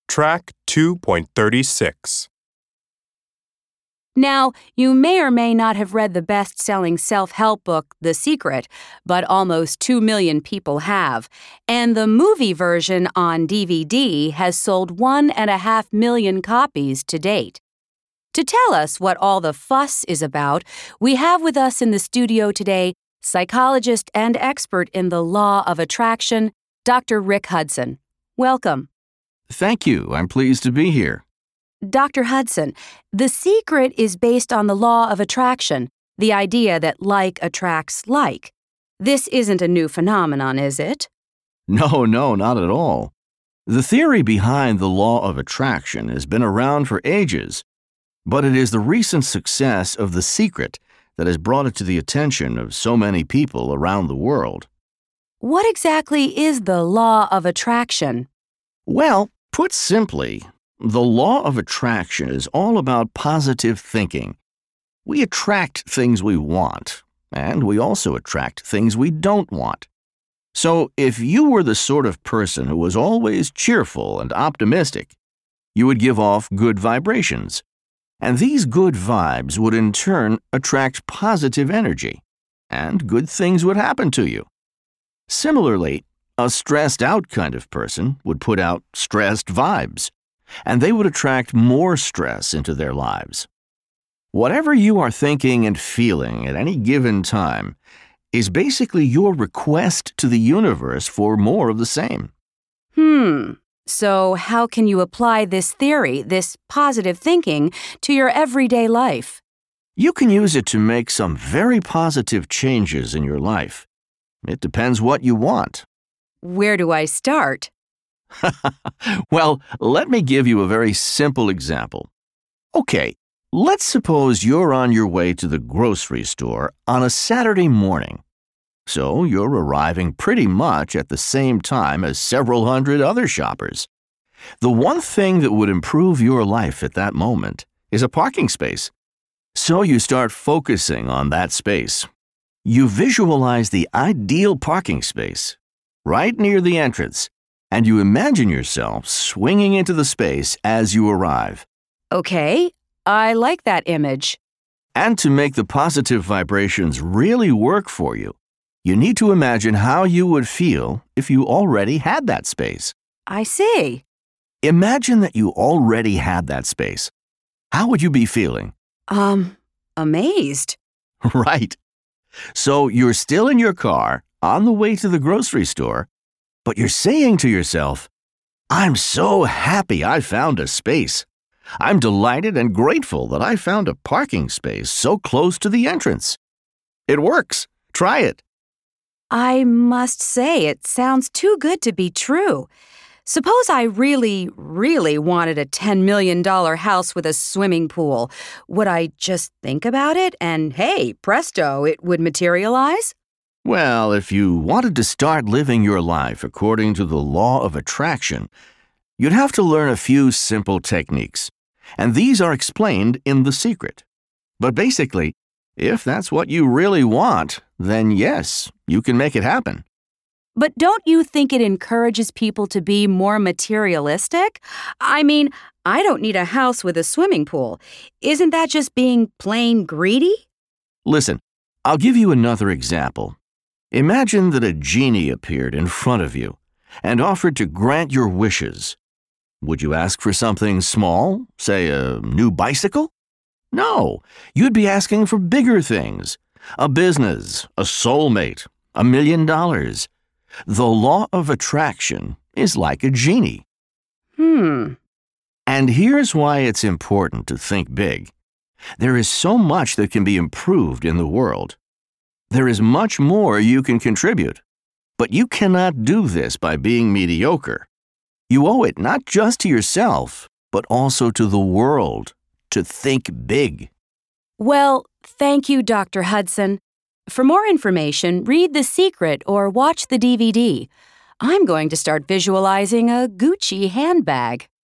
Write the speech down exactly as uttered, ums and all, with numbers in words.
Track two point three six. Now, you may or may not have read the best-selling self-help book, The Secret, but almost two million people have. And the movie version on D V D has sold one and a half million copies to date. To tell us what all the fuss is about, we have with us in the studio today psychologist and expert in the law of attraction, Doctor Rick Hudson. Welcome. Thank you. I'm pleased to be here. Doctor Hudson, The Secret is based on the law of attraction, the idea that like attracts like. This isn't a new phenomenon, is it? No, no, not at all. The theory behind the law of attraction has been around for ages, but it is the recent success of The Secret that has brought it to the attention of so many people around the world. What exactly is the law of attraction? Well, put simply, the law of attraction is all about positive thinking. We attract things we want, and we also attract things we don't want. So if you were the sort of person who was always cheerful and optimistic, you would give off good vibrations. And these good vibes would in turn attract positive energy, and good things would happen to you. Similarly, a stressed out kind of person would put out stressed vibes, and they would attract more stress into their lives. Whatever you are thinking and feeling at any given time is basically your request to the universe for more of the same. Hmm. So how can you apply this theory, this positive thinking, to your everyday life? You can use it to make some very positive changes in your life. It depends what you want. Where do I start? Well, let me give you a very simple example. Okay, let's suppose you're on your way to the grocery store on a Saturday morning. So you're arriving pretty much at the same time as several hundred other shoppers. The one thing that would improve your life at that moment is a parking space. So you start focusing on that space. You visualize the ideal parking space right near the entrance, and you imagine yourself swinging into the space as you arrive. Okay, I like that image. And to make the positive vibrations really work for you, you need to imagine how you would feel if you already had that space. I see. Imagine that you already had that space. How would you be feeling? Um, amazed. Right. So you're still in your car on the way to the grocery store, but you're saying to yourself, I'm so happy I found a space. I'm delighted and grateful that I found a parking space so close to the entrance. It works. Try it. I must say, it sounds too good to be true. Suppose I really, really wanted a ten million dollars house with a swimming pool. Would I just think about it and, hey, presto, it would materialize? Well, if you wanted to start living your life according to the law of attraction, you'd have to learn a few simple techniques, and these are explained in The Secret. But basically, if that's what you really want, then yes, you can make it happen. But don't you think it encourages people to be more materialistic? I mean, I don't need a house with a swimming pool. Isn't that just being plain greedy? Listen, I'll give you another example. Imagine that a genie appeared in front of you and offered to grant your wishes. Would you ask for something small, say a new bicycle? No, you'd be asking for bigger things. A business, a soulmate, a million dollars. The law of attraction is like a genie. Hmm. And here's why it's important to think big. There is so much that can be improved in the world. There is much more you can contribute. But you cannot do this by being mediocre. You owe it not just to yourself, but also to the world, to think big. Well, thank you, Doctor Hudson. For more information, read The Secret or watch the D V D. I'm going to start visualizing a Gucci handbag.